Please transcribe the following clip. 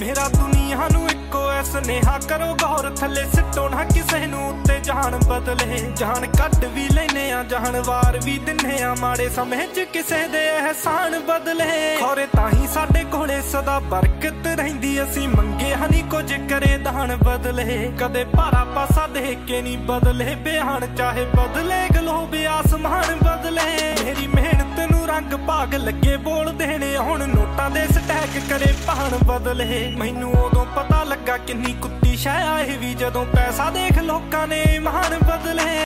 मेरा दुनिया नू इक्को ऐ सुनेहा करो गौर, थले सिटो ना किसे नू उत्ते जहान बदले। जहान कट भी लेने आ जहान वार भी दिन्ने आ, माड़े समय च किसे दे एहसान बदले। खौरे ताही साडे कोले सदा बरकत रहिंदी, असी मंगे हनी कुछ करे दान बदले। कदे भारा पासा देख के नी बदले बयान, चाहे बदले गलोब आसमान बदले। मेरी मेहनत नू रंग भाग लगे बोल देने, हुण नोटां दे स्टैक करे भान बदले। मैनू उदों पता लगा किन्नी कुत्ती शै आए भी, जदों पैसा देख लोकां ने ईमान बदले।